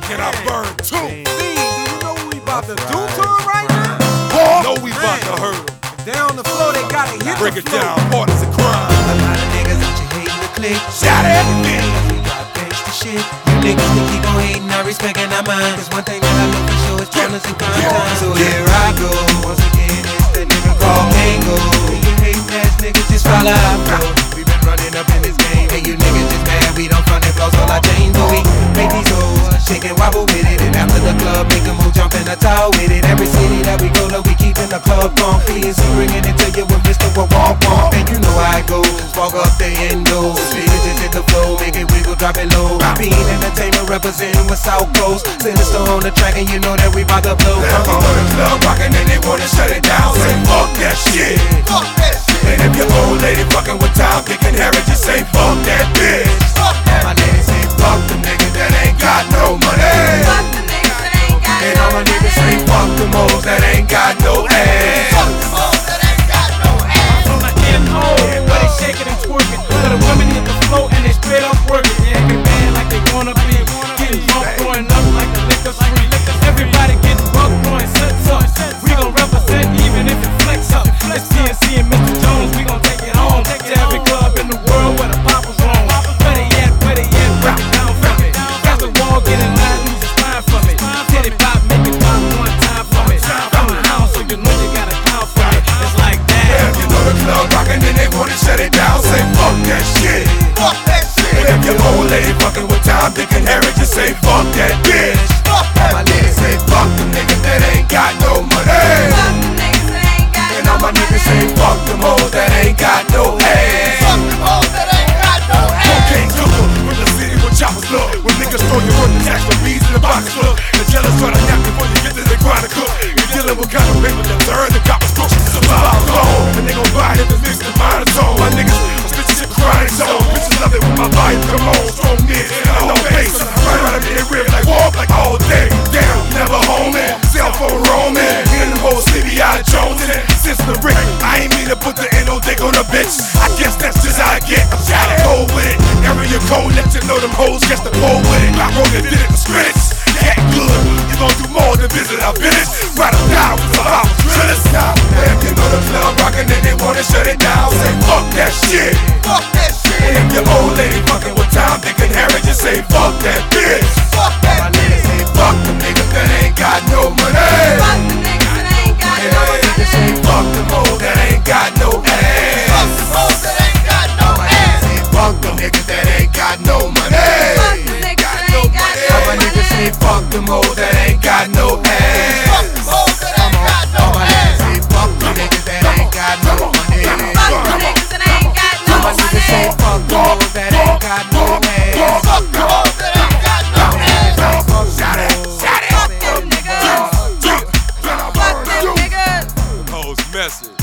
and I burn too. See, do you know what we about to do to him right now? Know we about to hurt him. Down the floor, they gotta hit Break the it floor. down, partners in crime. A lot of niggas out you hating the click. Shout at me. We got gangsta shit. You niggas can keep on hating, not respecting our mind. Cause one thing that I know for sure is partners in crime time. So here I go. Once again, it's the nigga called Mango. You hating ass niggas just follow our flow. We been running up in this game. And you niggas just mad we don't front and floss all our chains. But we make these hoes shake and wobble with it. And after the club, make them all jump in the towel with it. Every city that we go to, we keepin' the club on. PNC bringing it to you with Mr. Walk on. And you know how it goes. Spark up the endo. Speeders just hit the flow, make it wiggle, drop it low. Bean Entertainment representing with South Coast. Sinister on the track and you know that we bout to blow. Come on, the club rockin' and they wanna shut it down. Say fuck that shit. Fuck that shit. And if your old lady fucking with Tom, Dick, and Harry, just say fuck that bitch. Fuck that. My lady say fuck them niggas that ain't got no money. Fuck the niggas that ain't got And all my niggas say fuck them hoes that ain't got no ass. Fuck them hoes that ain't got no ass. On the MO, where they shaking and twerking. Where the women hit the floor and they straight up working. Yeah, every man like they wanna be. Getting drunk, throwing up like the liquor street. Everybody getting buck, throwing sets up. We gon' represent even if it flex up. It's TNC and Mr. Jones, we gon' take it home. To every club in the world where the pop was wrong. Where they at, break it down for me. Got the wall, get in line, lose your spine for me. Titty pop, make it pop one time for me. I'm a house, so you know you gotta count for me. It's like that. If you know the club rockin' and they wanna shut it down, say fuck that shit. Fuck that shit. And if your old lady fucking with Tom, Dick, and Harry, just say fuck that bitch. Fuck that. My lady say fuck them niggas that ain't got no money. Fuck the niggas that ain't got And all my niggas say fuck them hoes that ain't got no ass. Fuck them hoes that ain't got no ass. Cocaine cooker from the city where choppers look. When niggas throw you on the tax for bees in the box look. The jealous try to nap before you get to the grind to cook. You're dealing with kind of paper that turn the coppers cook. It's a vibe alone. And they gon' buy it if it's mixed in monotone. My niggas bitches in crying zone. Bitches love it when my volume come on. Strong niggas and I know bass. Right out of me, they rip like walk like all day. Down, never home in. Cell phone roaming. In the whole city, I Jones in it. Since the Rick, I ain't mean to put the N.O. dick on a bitch. I guess that's just how I get. I'm shot at cold with it. Area code, let you know them hoes guess the pole with it. My Rogan did it for scrimmage. That good, you gon' do more than visit our village. Ride or die with the house, drill it stop. If you know the club rockin' and they wanna shut it down, say fuck that shit. Fuck that shit. And if your old lady fucking with Tom, Dick, and Harry, just say fuck that bitch. Fuck My that. lady say fuck them niggas that ain't got no money. Fuck the niggas that ain't got And all my niggas say fuck them hoes that ain't got no ass. Fuck them hoes that ain't got no My ass. niggas say fuck them niggas that ain't got no money. Fuck the niggas that ain't got no All my niggas say fuck them hoes that ain't got no ass. Fuck them hoes that ain't got no All my ass. niggas say fuck them niggas that ain't got no money. Fuck the niggas that ain't got no All my niggas say money. fuck them hoes that ain't got no ass. Fuck them hoes that ain't got no ass. Shout it, shout it. Fuck them niggas. Fuck them niggas. Hoes message.